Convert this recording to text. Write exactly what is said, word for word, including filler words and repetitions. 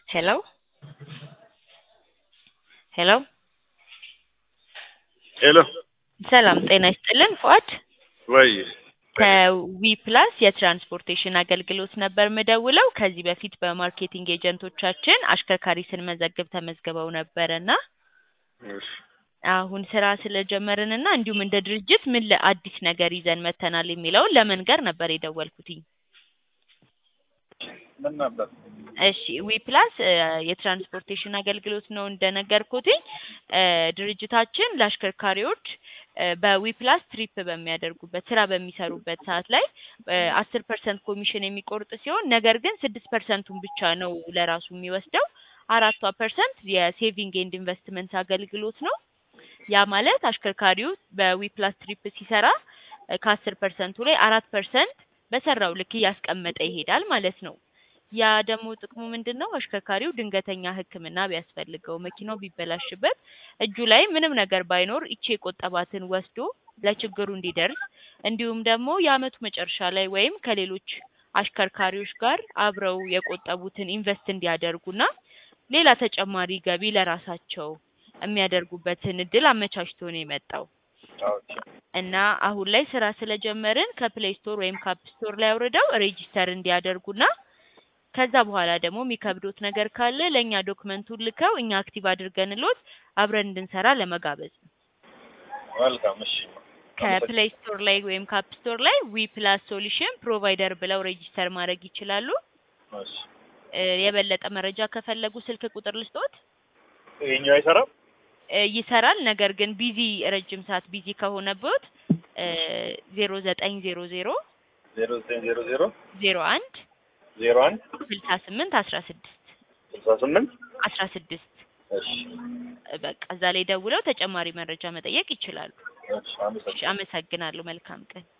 Hello? Hello? ሄሎ ሰላም ጤና ይስጥልን ፉአድ ወይ ከዊ ፕላስ የትራንስፖርቴሽን አገልግሎት ነበር ምደውለው ከዚህ በፊት በማርኬቲንግ ኤጀንቶቻችን አሽከርካሪ ስንመዘግብ ተመዝግበው ነበርና እሺ አሁን ስራ ስለጀመርንና እንዲሁም እንደ ድርጅት ምን ለአዲስ ነገር ይዘን መተናል የሚለውን ለመንገር ነበር የደወልኩትኝ። ምን ነበር? እሺ ዊ ፕላስ የትራንስፖርቴሽን አገልግሎት ነው እንደነገርኩትኝ ድርጅታችን ለአሽከርካሪዎች በዊ ፕላስ ትሪፕ በሚያደርጉበት ስራ በሚሰሩበት ሰዓት ላይ አስር ፐርሰንት ኮሚሽን የሚቆርጥ ሲሆን ነገር ግን ስድስት ፐርሰንቱን ብቻ ነው ለራሱ የሚወስደው አራት ፐርሰንት የሴቪንግ ኤንድ ኢንቨስትመንት አገልግሎት ነው። ያ ማለት አሽከርካሪው በዊ ፕላስ ትሪፕ ሲሰራ ከአስር ፐርሰንቱ ላይ አራት ፐርሰንት በሰራው ልክ ያስቀመጠ ይሄዳል ማለት ነው። ያ ደግሞ ጥቅሙ ምንድነው? አሽከርካሪው ድንገተኛ ህክምና ቢያስፈልገው መኪናው ቢበላሽበት እጁ ላይ ምንም ነገር ባይኖር እቺ የቆጠባትን ወስዶ ለችግሩ እንዲደርስ እንዲሁም ደግሞ የአመቱ መጨረሻ ላይ ወይም ከሌሎች አሽከርካሪዎች ጋር አብረው የቆጠቡትን ኢንቨስት እንዲያደርጉና ሌላ ተጨማሪ ገቢ ለራሳቸው የሚያደርጉበትን እድል አመቻችቶ ነው የመጣው። እና አሁን ላይ ስራ ስለጀመርን ከፕሌይ ስቶር ወይም ከአፕ ስቶር ላይ አውርደው ሬጂስተር እንዲያደርጉና ከዛ በኋላ ደግሞ የሚከብዱት ነገር ካለ ለኛ ዶክመንቱን ልከው እኛ አክቲቭ አድርገንሎት አብረን እንድንሰራ ለመጋበዝ ነው። ወልካም እሺ ከፕሌይ ስቶር ላይ ወይም ከአፕ ስቶር ላይ ዊ ፕላስ ሶሉሽን ፕሮቫይደር ብለው ሬጂስተር ማድረግ ይችላሉ። እሺ የበለጠ መረጃ ከፈለጉ ስልክ ቁጥር ልስጥዎት? ይሄኛው አይሰራም? ይሰራል ነገር ግን ቢዚ ረጅም ሰዓት ቢዚ ከሆነበት ዜሮ ዘጠኝ ዜሮ ዜሮ ዜሮ ዘጠኝ ዜሮ ዜሮ ዜሮ አንድ ዜሮ አንድ ስልሳ ስምንት አስራ ስድስት ስልሳ ስምንት አስራ ስድስት እሺ በቃ እዛ ላይ ደውለው ተጨማሪ መረጃ መጠየቅ ይችላሉ። እሺ አመሰግናለሁ። አመሰግናለሁ። መልካም ቀን።